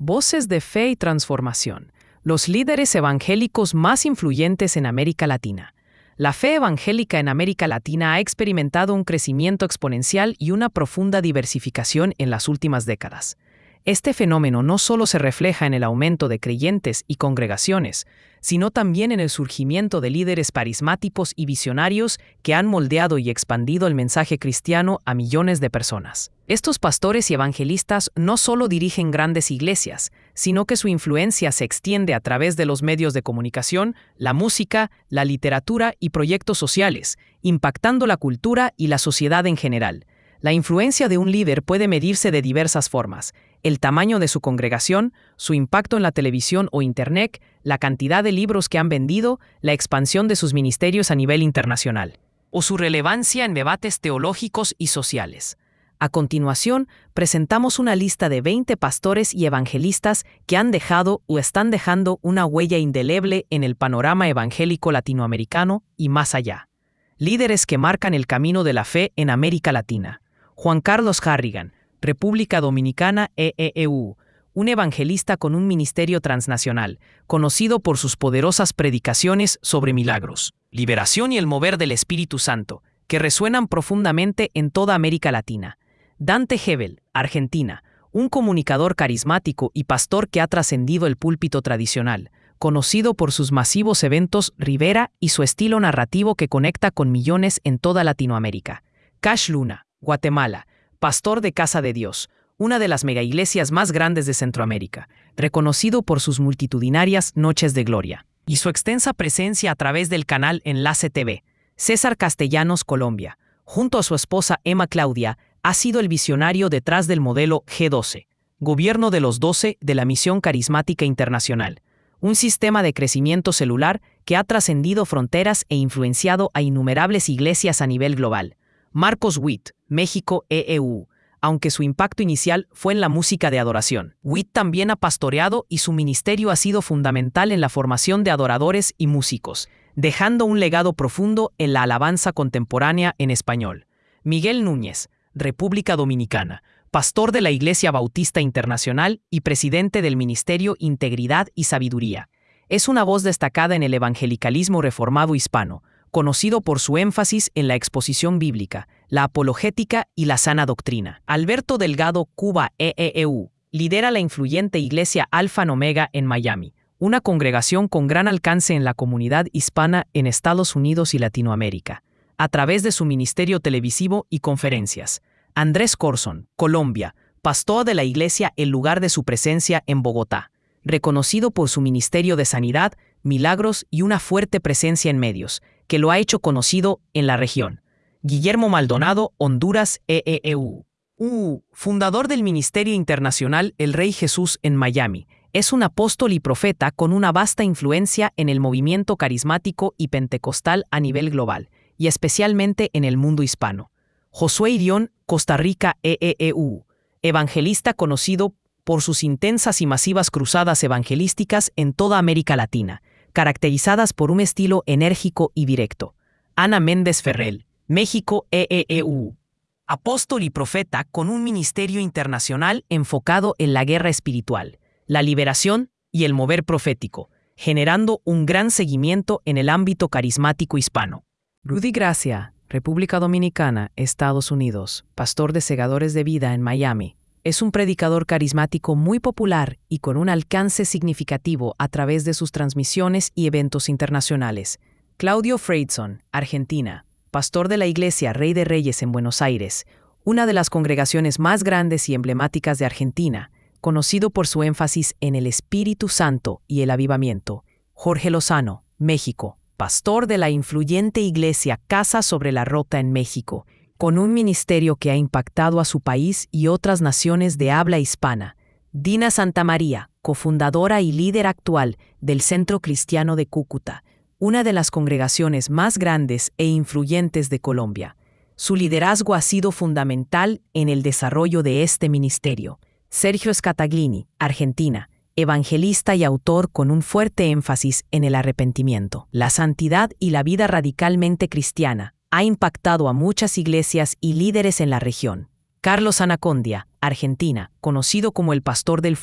Voces de Fe y Transformación. Los líderes evangélicos más influyentes en América Latina. La fe evangélica en América Latina ha experimentado un crecimiento exponencial y una profunda diversificación en las últimas décadas. Este fenómeno no solo se refleja en el aumento de creyentes y congregaciones, sino también en el surgimiento de líderes carismáticos y visionarios que han moldeado y expandido el mensaje cristiano a millones de personas. Estos pastores y evangelistas no solo dirigen grandes iglesias, sino que su influencia se extiende a través de los medios de comunicación, la música, la literatura y proyectos sociales, impactando la cultura y la sociedad en general. La influencia de un líder puede medirse de diversas formas: el tamaño de su congregación, su impacto en la televisión o Internet, la cantidad de libros que han vendido, la expansión de sus ministerios a nivel internacional, o su relevancia en debates teológicos y sociales. A continuación, presentamos una lista de 20 pastores y evangelistas que han dejado o están dejando una huella indeleble en el panorama evangélico latinoamericano y más allá. Líderes que marcan el camino de la fe en América Latina. Juan Carlos Harrigan, República Dominicana EEU, un evangelista con un ministerio transnacional, conocido por sus poderosas predicaciones sobre milagros, liberación y el mover del Espíritu Santo, que resuenan profundamente en toda América Latina. Dante Gebel, Argentina, un comunicador carismático y pastor que ha trascendido el púlpito tradicional, conocido por sus masivos eventos Rivera y su estilo narrativo que conecta con millones en toda Latinoamérica. Cash Luna, Guatemala, pastor de Casa de Dios, una de las megaiglesias más grandes de Centroamérica, reconocido por sus multitudinarias noches de gloria y su extensa presencia a través del canal Enlace TV. César Castellanos, Colombia, junto a su esposa Emma Claudia, ha sido el visionario detrás del modelo G12, Gobierno de los 12 de la Misión Carismática Internacional, un sistema de crecimiento celular que ha trascendido fronteras e influenciado a innumerables iglesias a nivel global. Marcos Witt, México EEU, aunque su impacto inicial fue en la música de adoración. Witt también ha pastoreado y su ministerio ha sido fundamental en la formación de adoradores y músicos, dejando un legado profundo en la alabanza contemporánea en español. Miguel Núñez, República Dominicana, pastor de la Iglesia Bautista Internacional y presidente del Ministerio Integridad y Sabiduría. Es una voz destacada en el evangelicalismo reformado hispano, conocido por su énfasis en la exposición bíblica, la apologética y la sana doctrina. Alberto Delgado, Cuba EEU, lidera la influyente Iglesia Alfa Omega en Miami, una congregación con gran alcance en la comunidad hispana en Estados Unidos y Latinoamérica, a través de su ministerio televisivo y conferencias. Andrés Corson, Colombia, pastor de la Iglesia El Lugar de su Presencia en Bogotá, reconocido por su ministerio de sanidad, milagros y una fuerte presencia en medios, que lo ha hecho conocido en la región. Guillermo Maldonado, Honduras EEU, fundador del Ministerio Internacional El Rey Jesús en Miami, es un apóstol y profeta con una vasta influencia en el movimiento carismático y pentecostal a nivel global, y especialmente en el mundo hispano. Josué Irión, Costa Rica EEU, evangelista conocido por sus intensas y masivas cruzadas evangelísticas en toda América Latina, caracterizadas por un estilo enérgico y directo. Ana Méndez Ferrell, México EEU, apóstol y profeta con un ministerio internacional enfocado en la guerra espiritual, la liberación y el mover profético, generando un gran seguimiento en el ámbito carismático hispano. Rudy Gracia, República Dominicana, Estados Unidos, pastor de Segadores de Vida en Miami, es un predicador carismático muy popular y con un alcance significativo a través de sus transmisiones y eventos internacionales. Claudio Freidson, Argentina, pastor de la Iglesia Rey de Reyes en Buenos Aires, una de las congregaciones más grandes y emblemáticas de Argentina, conocido por su énfasis en el Espíritu Santo y el avivamiento. Jorge Lozano, México, pastor de la influyente Iglesia Casa sobre la Roca en México, con un ministerio que ha impactado a su país y otras naciones de habla hispana. Dina Santamaría, cofundadora y líder actual del Centro Cristiano de Cúcuta, una de las congregaciones más grandes e influyentes de Colombia. Su liderazgo ha sido fundamental en el desarrollo de este ministerio. Sergio Scataglini, Argentina, evangelista y autor con un fuerte énfasis en el arrepentimiento, la santidad y la vida radicalmente cristiana, ha impactado a muchas iglesias y líderes en la región. Carlos Anacondia, Argentina, conocido como el Pastor del Fuego,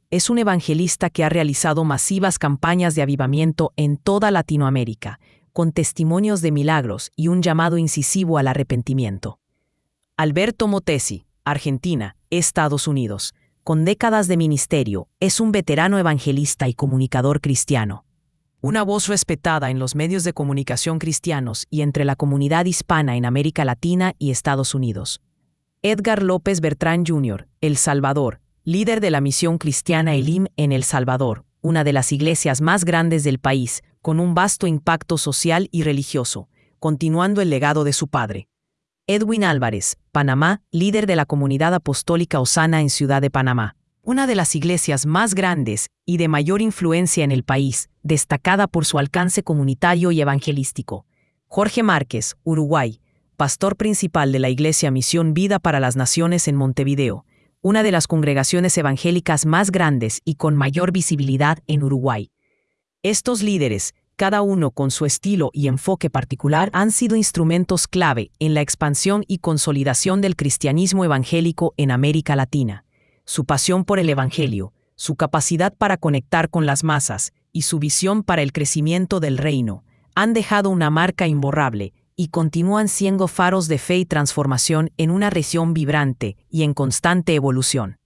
es un evangelista que ha realizado masivas campañas de avivamiento en toda Latinoamérica, con testimonios de milagros y un llamado incisivo al arrepentimiento. Alberto Motesi, Argentina, Estados Unidos, con décadas de ministerio, es un veterano evangelista y comunicador cristiano. Una voz respetada en los medios de comunicación cristianos y entre la comunidad hispana en América Latina y Estados Unidos. Edgar López Bertrán Jr., El Salvador, líder de la misión cristiana Elim en El Salvador, una de las iglesias más grandes del país, con un vasto impacto social y religioso, continuando el legado de su padre. Edwin Álvarez, Panamá, líder de la comunidad apostólica Osana en Ciudad de Panamá, una de las iglesias más grandes y de mayor influencia en el país, destacada por su alcance comunitario y evangelístico. Jorge Márquez, Uruguay, pastor principal de la Iglesia Misión Vida para las Naciones en Montevideo, una de las congregaciones evangélicas más grandes y con mayor visibilidad en Uruguay. Estos líderes, cada uno con su estilo y enfoque particular, han sido instrumentos clave en la expansión y consolidación del cristianismo evangélico en América Latina. Su pasión por el evangelio, su capacidad para conectar con las masas y su visión para el crecimiento del reino han dejado una marca imborrable y continúan siendo faros de fe y transformación en una región vibrante y en constante evolución.